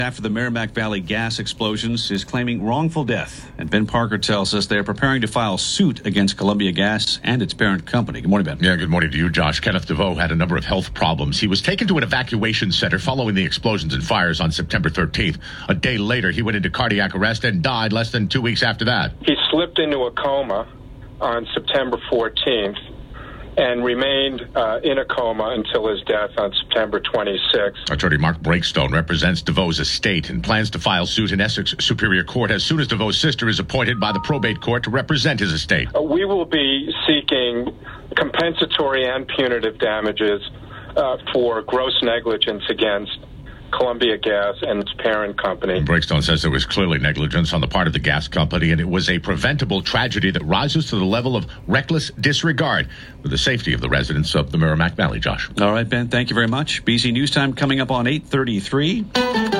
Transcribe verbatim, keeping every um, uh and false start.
After the Merrimack Valley gas explosions is claiming wrongful death. And Ben Parker tells us they're preparing to file suit against Columbia Gas and its parent company. Good morning, Ben. Yeah, good morning to you, Josh. Kenneth DeVoe had a number of health problems. He was taken to an evacuation center following the explosions and fires on September thirteenth. A day later, he went into cardiac arrest and died less than two weeks after that. He slipped into a coma on September fourteenth. And remained uh, in a coma until his death on September twenty-sixth. Attorney Mark Breakstone represents DeVoe's estate and plans to file suit in Essex Superior Court as soon as DeVoe's sister is appointed by the probate court to represent his estate. Uh, we will be seeking compensatory and punitive damages uh, for gross negligence against Columbia Gas and its parent company. And Breakstone says there was clearly negligence on the part of the gas company, and it was a preventable tragedy that rises to the level of reckless disregard for the safety of the residents of the Merrimack Valley, Josh. All right, Ben, thank you very much. B C News Time coming up on eight thirty-three.